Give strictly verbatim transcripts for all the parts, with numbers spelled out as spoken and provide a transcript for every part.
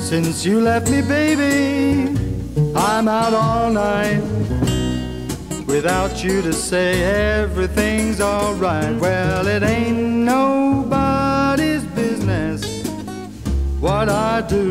Since you left me, baby, I'm out all night without you to say everything's alright. Well, it ain't nobody's business what I do.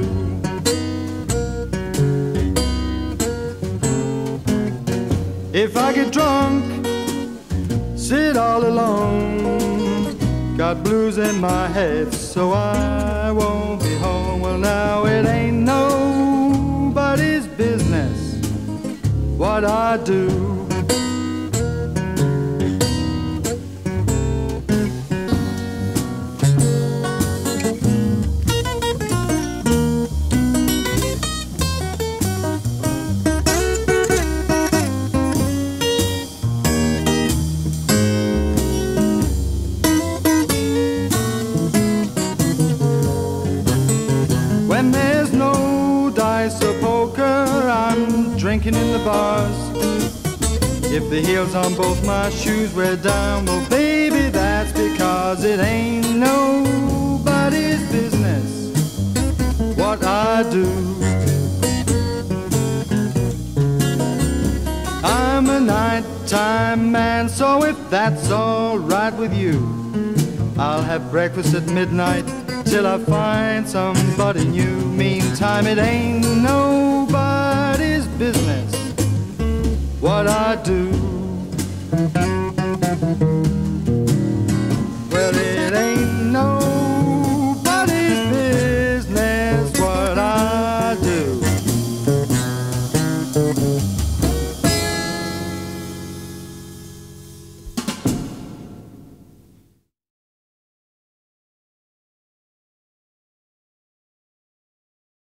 If I get drunk, sit all alone, got blues in my head, so I won't be home. Well, now it ain't nobody's business what I do. When there's no dice or poker, I'm drinking in the bars. If the heels on both my shoes wear down, well, baby, that's because it ain't nobody's business what I do. I'm a nighttime man, so if that's all right with you, I'll have breakfast at midnight till I find somebody new. Meantime, it ain't nobody's business what I do.